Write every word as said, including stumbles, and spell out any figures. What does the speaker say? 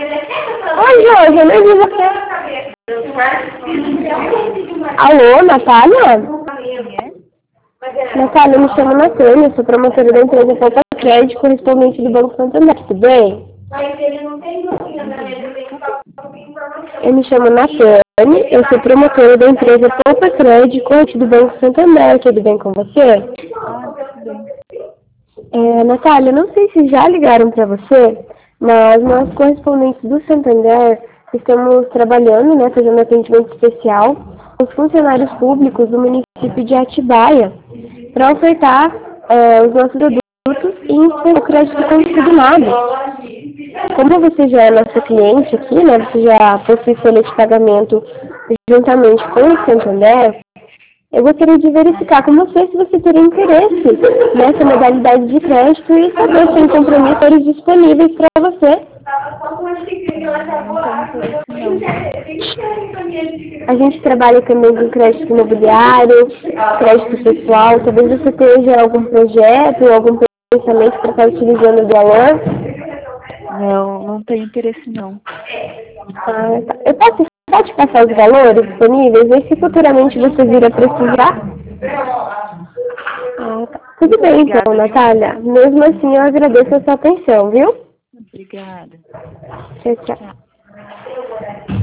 Oi, Jorge, eu nem vi você. Alô, Natália? Natália, me chamo Natânia, sou promotora da empresa Poupa Crédito, correspondente do Banco Santander, tudo bem? Eu me chamo Natânia, eu sou promotora da empresa Poupa Crédito, correspondente do Banco Santander, tudo bem com você? Ah, tudo bem. É, Natália, não sei se já ligaram para você, mas nós correspondentes do Santander estamos trabalhando, né, fazendo atendimento especial aos funcionários públicos do município de Atibaia para ofertar é, os nossos produtos e o crédito consignado. Como você já é nosso cliente aqui, né, você já possui folha de pagamento juntamente com o Santander, eu gostaria de verificar com você se você teria interesse nessa modalidade de crédito e saber se tem compromissos disponíveis para você. Não tenho interesse, não. A gente trabalha também com crédito imobiliário, crédito pessoal. Talvez você tenha algum projeto, algum pensamento para estar utilizando o valor. Não, não tenho interesse, não. Ah, tá. Eu posso só te passar os valores disponíveis e se futuramente você vir a precisar? Ah, tá. Tudo bem então, Obrigada, viu? Natália. Mesmo assim, eu agradeço a sua atenção, viu? Obrigada. Tchau, tchau. Tchau.